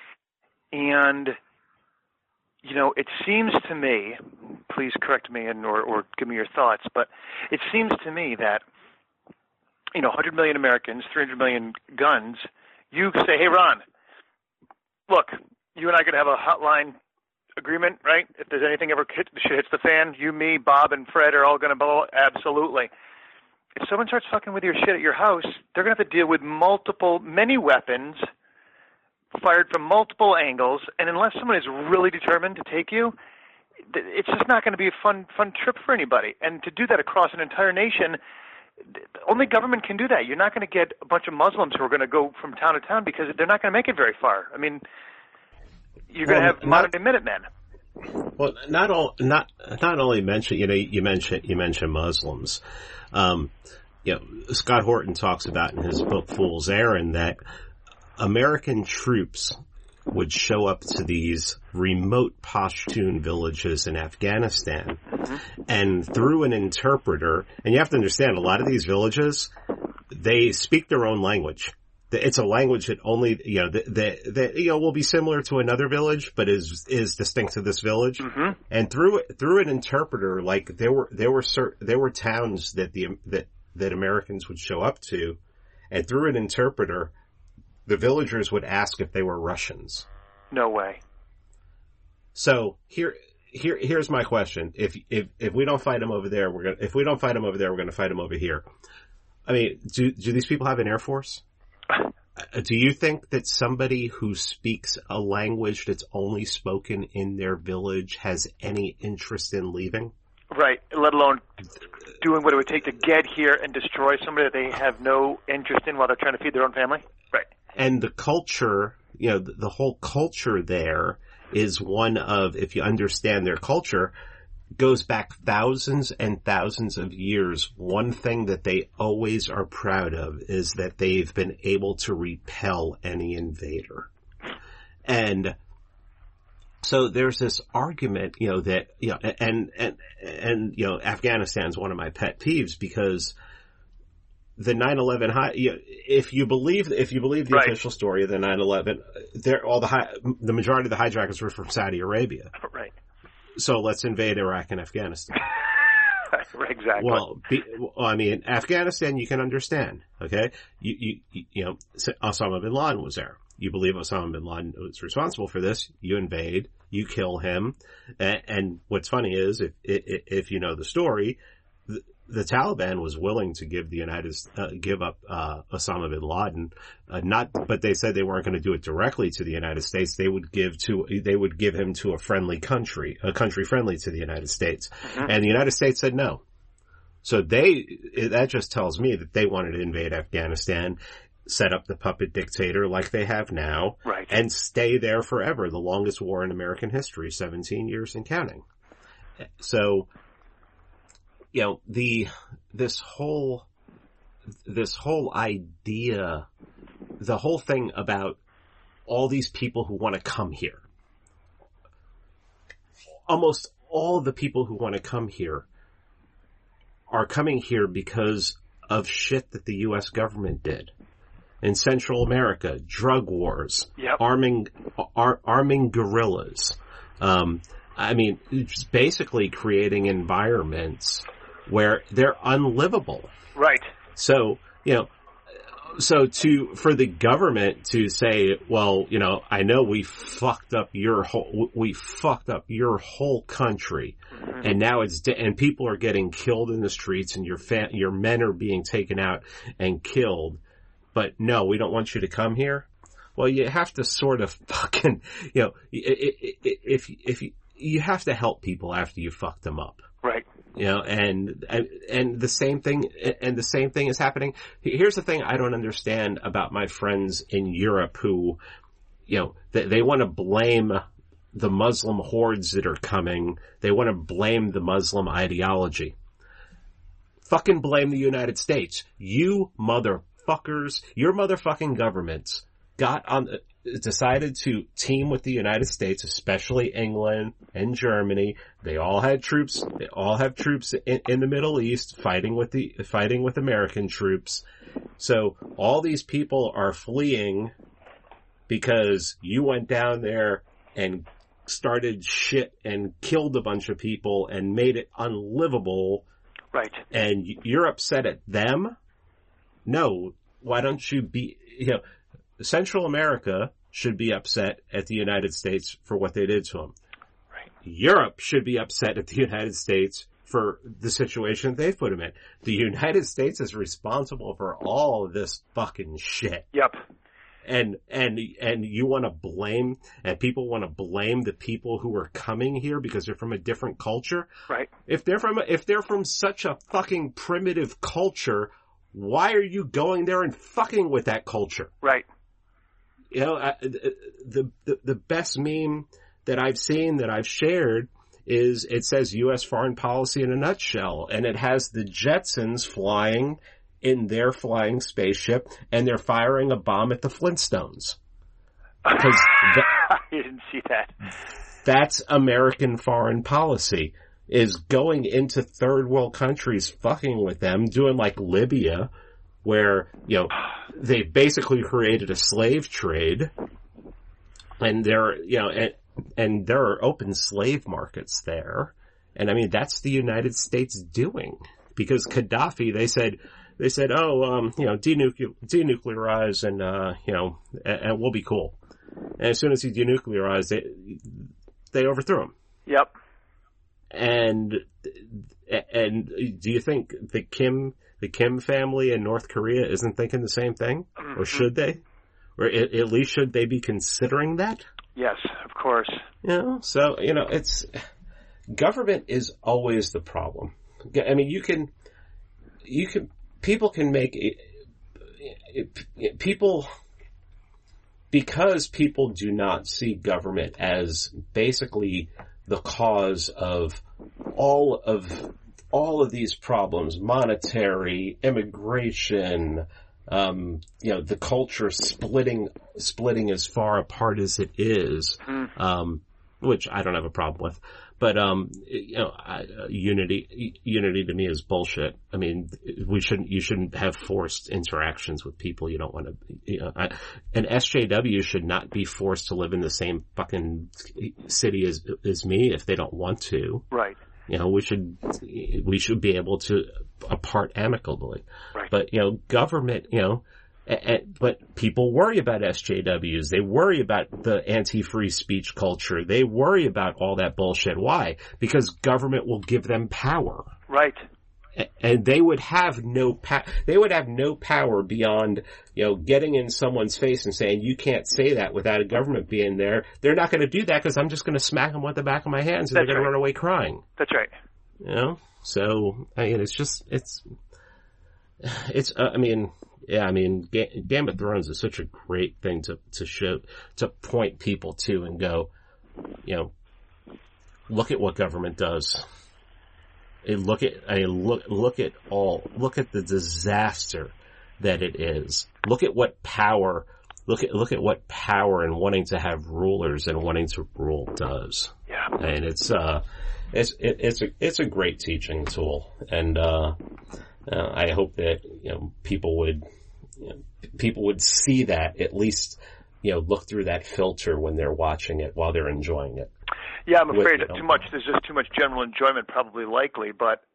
And, you know, it seems to me, please correct me and or, or give me your thoughts, but it seems to me that, you know, one hundred million Americans, three hundred million guns, you say, hey, Ron, look, you and I are going to have a hotline agreement, right? If there's anything ever hit, shit hits the fan, you, me, Bob, and Fred are all going to blow. Absolutely. If someone starts fucking with your shit at your house, they're going to have to deal with multiple, many weapons fired from multiple angles, and unless someone is really determined to take you, it's just not going to be a fun, fun trip for anybody. And to do that across an entire nation, only government can do that. You're not going to get a bunch of Muslims who are going to go from town to town because they're not going to make it very far. I mean, you're going to well, have modern-day Minutemen. Well, not all, not not only mention, you know, you mentioned you mentioned Muslims. Um, you know, Scott Horton talks about in his book Fool's Errand that American troops would show up to these remote Pashtun villages in Afghanistan, mm-hmm. and through an interpreter, and you have to understand, a lot of these villages, they speak their own language. It's a language that only, you know, that, that, you know, will be similar to another village, but is, is distinct to this village. Mm-hmm. And through, through an interpreter, like there were, there were certain, there were towns that the, that, that Americans would show up to, and through an interpreter, the villagers would ask if they were Russians. No way. So here, here, here's my question. If, if, if we don't fight them over there, we're gonna, if we don't fight them over there, we're gonna fight them over here. I mean, do, do these people have an air force? Do you think that somebody who speaks a language that's only spoken in their village has any interest in leaving? Right, let alone doing what it would take to get here and destroy somebody that they have no interest in while they're trying to feed their own family? Right. And the culture, you know, the, the whole culture there is one of, if you understand their culture, goes back thousands and thousands of years. One thing that they always are proud of is that they've been able to repel any invader. And so there's this argument, you know, that, you know, and, and, and, you know, Afghanistan's one of my pet peeves because the nine eleven high, you know, if you believe, if you believe the right. official story of the nine eleven, they're all the high, the majority of the hijackers were from Saudi Arabia. Right. So let's invade Iraq and Afghanistan. Exactly. Well, be, well, I mean, Afghanistan, you can understand, okay? You, you, you know, Osama bin Laden was there. You believe Osama bin Laden was responsible for this. You invade, you kill him. And, and what's funny is, if, if, if you know the story, the, the Taliban was willing to give the United, uh, give up, uh, Osama bin Laden, uh, not, but they said they weren't going to do it directly to the United States. They would give to, they would give him to a friendly country, a country friendly to the United States. Mm-hmm. And the United States said no. So they, that just tells me that they wanted to invade Afghanistan, set up the puppet dictator like they have now, right. and stay there forever. The longest war in American history, seventeen years and counting. So, you know, the, this whole, this whole idea, the whole thing about all these people who want to come here, almost all the people who want to come here are coming here because of shit that the U S government did. In Central America, drug wars, yep. arming, ar- arming guerrillas. Um, I mean, it's basically creating environments where they're unlivable. Right. So, you know, So to, for the government to say, well, you know, I know we fucked up your whole, we fucked up your whole country, mm-hmm. and now it's, de- and people are getting killed in the streets, and your fa- your men are being taken out and killed, but no, we don't want you to come here. Well, you have to sort of fucking, you know, if, if you, you have to help people after you fuck them up. Right. You know, and, and, and the same thing, and the same thing is happening. Here's the thing I don't understand about my friends in Europe who, you know, they, they want to blame the Muslim hordes that are coming. They want to blame the Muslim ideology. Fucking blame the United States. You motherfuckers, your motherfucking governments got on, decided to team with the United States, especially England and Germany. They all had troops. They all have troops in, in the Middle East fighting with the, fighting with American troops. So all these people are fleeing because you went down there and started shit and killed a bunch of people and made it unlivable. Right. And you're upset at them? No. Why don't you be, you know, Central America should be upset at the United States for what they did to them. Right. Europe should be upset at the United States for the situation they've put them in. The United States is responsible for all of this fucking shit. Yep. And, and, and you want to blame, and people want to blame the people who are coming here because they're from a different culture? Right. If they're from, if they're from such a fucking primitive culture, why are you going there and fucking with that culture? Right. You know, I, the, the, the best meme that I've seen that I've shared is it says U S foreign policy in a nutshell, and it has the Jetsons flying in their flying spaceship and they're firing a bomb at the Flintstones. Because I didn't see that. That's American foreign policy, is going into third world countries, fucking with them, doing like Libya, where, you know, they basically created a slave trade, and there, you know, and, and there are open slave markets there. And I mean, that's the United States doing, because Gaddafi, they said, they said, oh, um, you know, denucle- denuclearize and, uh, you know, and, and we'll be cool. And as soon as he denuclearized, they, they overthrew him. Yep. And, and do you think the Kim, the Kim family in North Korea isn't thinking the same thing? Mm-hmm. Or should they? Or at, at least should they be considering that? Yes, of course. You know, so, you know, it's, government is always the problem. I mean, you can, you can, people can make it, it, it, people, because people do not see government as basically the cause of all of, all of these problems, monetary, immigration, um, you know, the culture splitting, splitting as far apart as it is, mm. um, which I don't have a problem with. But, um, you know, I, uh, unity, unity to me is bullshit. I mean, we shouldn't, you shouldn't have forced interactions with people you don't want to, you know, I, an S J W should not be forced to live in the same fucking city as, as me if they don't want to. Right. You know, we should, we should be able to apart amicably. Right. But, you know, government, you know, And, but people worry about S J Ws. They worry about the anti-free speech culture. They worry about all that bullshit. Why? Because government will give them power. Right. And they would have no pa- they would have no power beyond, you know, getting in someone's face and saying, you can't say that without a government being there. They're not going to do that because I'm just going to smack them with the back of my hands and That's they're going right. to run away crying. That's right. You know? So, I mean, it's just, it's, it's, uh, I mean, yeah, I mean, Ga- Game of Thrones is such a great thing to, to show, to point people to and go, you know, look at what government does. And look at, I mean, look, look at all, look at the disaster that it is. Look at what power, look at, look at what power and wanting to have rulers and wanting to rule does. Yeah. And it's, uh, it's, it, it's a, it's a great teaching tool. And, uh, uh, I hope that, you know, people would, you know, people would see that, at least, you know, look through that filter when they're watching it while they're enjoying it. Yeah, I'm afraid With, too much, there's just too much general enjoyment probably likely, but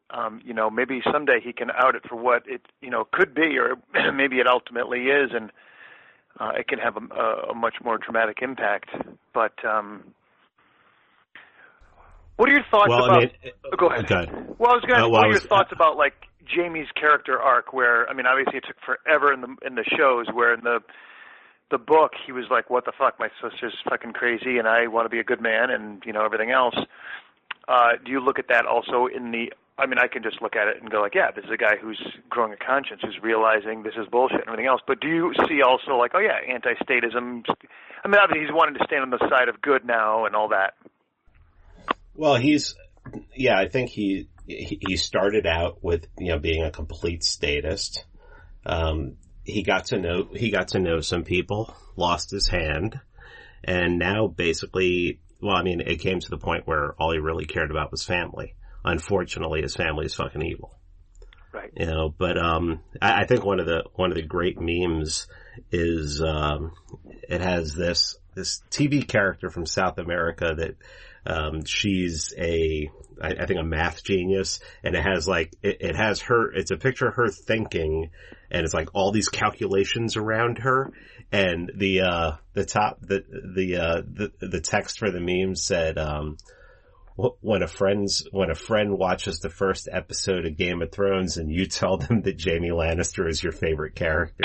um, you know, maybe someday he can out it for what it, you know, could be, or maybe it ultimately is, and uh, it can have a, a much more dramatic impact. But um, what are your thoughts well, about? I mean, oh, go ahead. Go ahead. Well, I was going to. Uh, well, what are your was, thoughts about like Jamie's character arc? Where I mean, obviously it took forever in the in the shows. Where in the the book he was like, "What the fuck? My sister's fucking crazy, and I want to be a good man," and you know everything else. Uh, do you look at that also in the? I mean, I can just look at it and go like, "Yeah, this is a guy who's growing a conscience, who's realizing this is bullshit and everything else." But do you see also like, "Oh yeah, anti-statism"? I mean, obviously he's wanting to stand on the side of good now and all that. Well, he's. Yeah, I think he he started out with, you know, being a complete statist. Um, he got to know he got to know some people, lost his hand, and now basically, well, I mean, it came to the point where all he really cared about was family. Unfortunately, his family is fucking evil. Right. You know, but um, I, I think one of the one of the great memes is um, it has this this T V character from South America that. Um, she's a, I, I think a math genius, and it has like, it, it has her, it's a picture of her thinking, and it's like all these calculations around her, and the, uh, the top, the, the, uh, the, the text for the meme said, um, when a friend's, when a friend watches the first episode of Game of Thrones and you tell them that Jaime Lannister is your favorite character.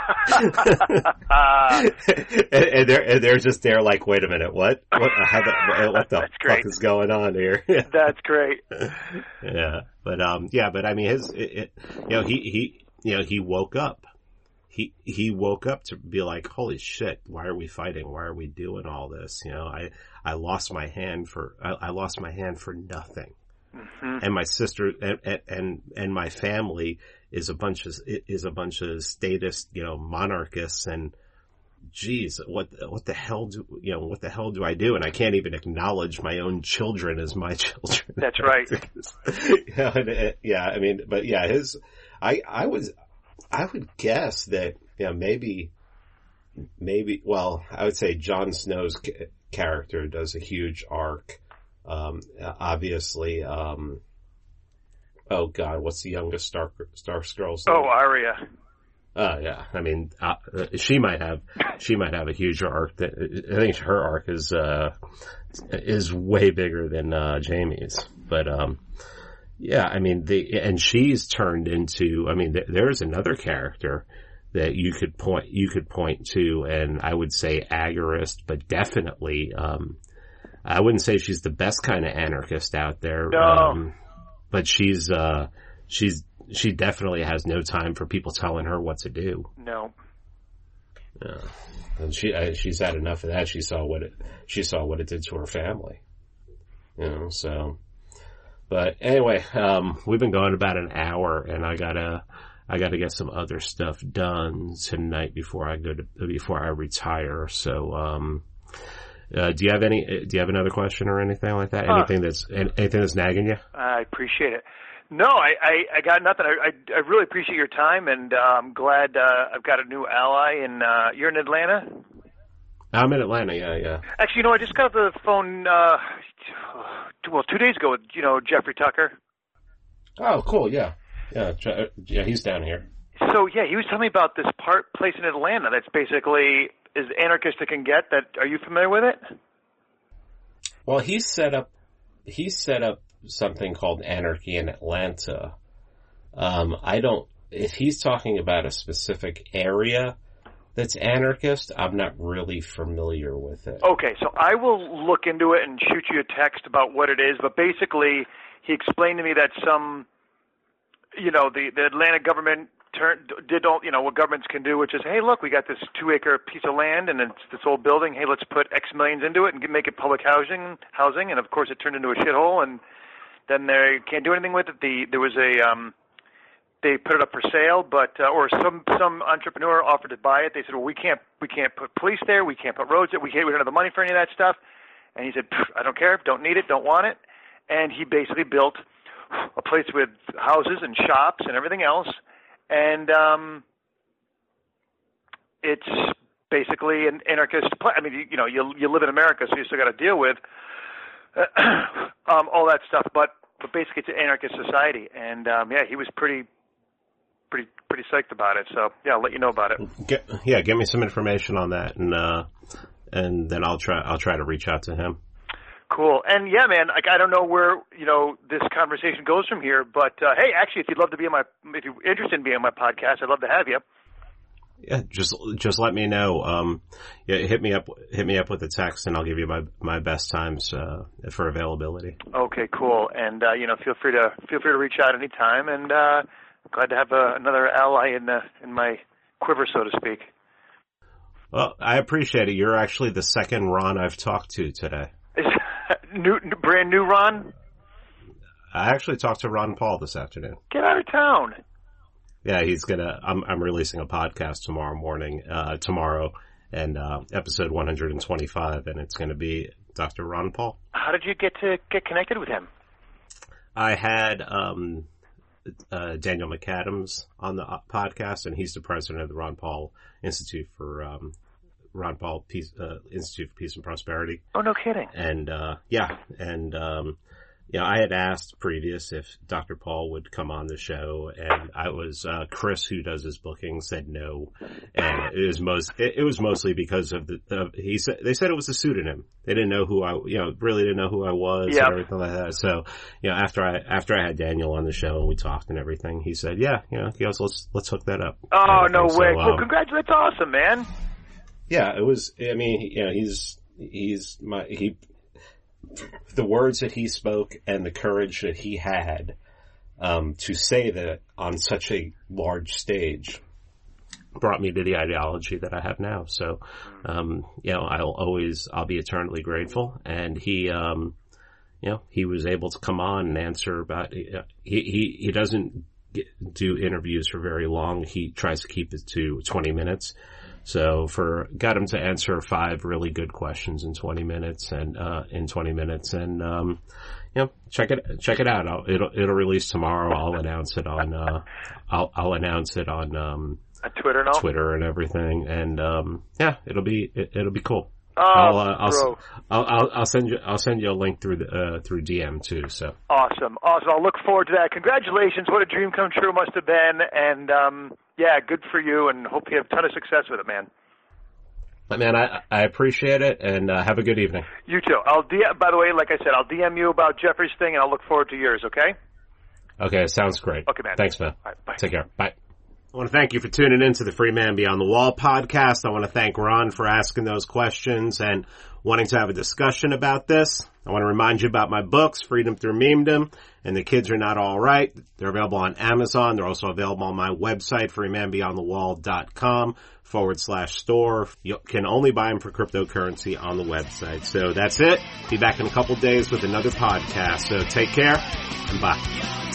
uh, and, and they're, and they're just there like, wait a minute, what? What, how the, what the fuck is going on here? That's great. Yeah. But, um, yeah, but I mean, his, it, it, you know, he, he, you know, he woke up. He, he woke up to be like, holy shit, why are we fighting? Why are we doing all this? You know, I, I lost my hand for, I, I lost my hand for nothing. Mm-hmm. And my sister and, and, and my family is a bunch of, is a bunch of statists, you know, monarchists, and geez, what, what the hell do, you know, what the hell do I do? And I can't even acknowledge my own children as my children. That's right. yeah, and, yeah, I mean, but yeah, his, I, I was, I would guess that, you know, maybe, maybe, well, I would say Jon Snow's ca- character does a huge arc. Um, obviously, um, oh God, what's the youngest Stark, Stark girl's name? Oh, Arya. Oh, yeah. I mean, uh, she might have, she might have a huge arc. That, I think her arc is, uh, is way bigger than, uh, Jaime's. But, um, yeah, I mean, the, and she's turned into, I mean, th- there's another character that you could point, you could point to, and I would say agorist, but definitely, um, I wouldn't say she's the best kind of anarchist out there. No. Um, but she's, uh, she's, she definitely has no time for people telling her what to do. No. Yeah. And she, uh, she's had enough of that. She saw what it, she saw what it did to her family. You know, so. But anyway, um, we've been going about an hour, and I gotta, I gotta get some other stuff done tonight before I go to, before I retire. So, um, uh, do you have any, do you have another question or anything like that? Anything uh, that's, anything that's nagging you? I appreciate it. No, I, I, I got nothing. I, I, I really appreciate your time, and uh, I'm glad uh, I've got a new ally. And uh, you're in Atlanta? I'm in Atlanta, yeah, yeah. Actually, you know, I just got the phone, uh, well, two days ago with, you know, Jeffrey Tucker. Oh, cool, yeah. Yeah, yeah, he's down here. So, yeah, he was telling me about this part place in Atlanta that's basically as anarchist it can get. That, are you familiar with it? Well, he's set up, he's set up something called Anarchy in Atlanta. Um, I don't, if he's talking about a specific area that's anarchist, I'm not really familiar with it. Okay, so I will look into it and shoot you a text about what it is, but basically he explained to me that some, you know, the, the Atlanta government turned, did all, you know, what governments can do, which is, hey, look, we got this two acre piece of land and it's this old building, hey, let's put X millions into it and make it public housing, housing, and of course it turned into a shithole, and then they can't do anything with it. The, there was a, um, they put it up for sale, but uh, or some some entrepreneur offered to buy it. They said, "Well, we can't we can't put police there. We can't put roads there. We can't. We don't have the money for any of that stuff." And he said, "I don't care. Don't need it. Don't want it." And he basically built a place with houses and shops and everything else. And um, it's basically an anarchist. I mean, you, you know, you you live in America, so you still got to deal with uh, um, all that stuff. But but basically it's an anarchist society. And um, yeah, he was pretty, pretty, pretty psyched about it. So yeah, I'll let you know about it. Get, yeah, give me some information on that, and uh, and then I'll try I'll try to reach out to him. Cool. And yeah, man, like I don't know where, you know, this conversation goes from here, but uh, hey, actually, if you'd love to be on my, if you're interested in being on my podcast, I'd love to have you. Yeah, just just let me know. Um, yeah, hit me up, hit me up with a text, and I'll give you my my best times uh, for availability. Okay, cool. And uh, you know, feel free to feel free to reach out anytime. And uh, glad to have uh, another ally in the in my quiver, so to speak. Well, I appreciate it. You're actually the second Ron I've talked to today. New, brand new Ron? I actually talked to Ron Paul this afternoon. Get out of town. Yeah, he's gonna, I'm, I'm releasing a podcast tomorrow morning, uh, tomorrow, and, uh, episode one hundred twenty-five, and it's gonna be Doctor Ron Paul. How did you get to get connected with him? I had, um, uh, Daniel McAdams on the podcast, and he's the president of the Ron Paul Institute for, um, Ron Paul Peace, uh, Institute for Peace and Prosperity. Oh, no kidding. And, uh, yeah, and, um, you know, I had asked previous if Doctor Paul would come on the show, and I was, uh, Chris, who does his booking, said no. And it was most, it, it was mostly because of the, of, he said, they said it was a pseudonym. They didn't know who I, you know, really didn't know who I was yep. and everything like that. So, you know, after I, after I had Daniel on the show and we talked and everything, he said, yeah, you know, he goes, let's, let's hook that up. Oh, no way. So, well, um, congratulations. That's awesome, man. Yeah, it was, I mean, you know, he's, he's my, he, the words that he spoke and the courage that he had, um, to say that on such a large stage brought me to the ideology that I have now. So, um, you know, I'll always, I'll be eternally grateful. And he, um, you know, he was able to come on and answer about, he, he, he doesn't get, do interviews for very long. He tries to keep it to twenty minutes. So for, got him to answer five really good questions in twenty minutes and, uh, in twenty minutes. And, um, you know, check it, check it out. I'll, it'll, it'll release tomorrow. I'll announce it on, uh, I'll, I'll announce it on, um, on Twitter and all? Twitter and everything. And, um, yeah, it'll be, it, it'll be cool. Oh, I'll, uh, I'll, bro. I'll, I'll, I'll send you, I'll send you a link through the, uh, through D M too. So. Awesome. Awesome. I'll look forward to that. Congratulations. What a dream come true it must have been. And, um, yeah, good for you, and hope you have a ton of success with it, man. Man, I, I appreciate it, and uh, have a good evening. You too. I'll D M, by the way, like I said, I'll D M you about Jeffrey's thing, and I'll look forward to yours, okay? Okay, sounds great. Okay, man. Thanks, man. All right, bye. Take care. Bye. I want to thank you for tuning in to the Free Man Beyond the Wall podcast. I want to thank Ron for asking those questions and wanting to have a discussion about this. I want to remind you about my books, Freedom Through Memedom and The Kids Are Not All Right. They're available on Amazon. They're also available on my website, freemanbeyondthewall.com forward slash store. You can only buy them for cryptocurrency on the website. So that's it. Be back in a couple days with another podcast. So take care and bye.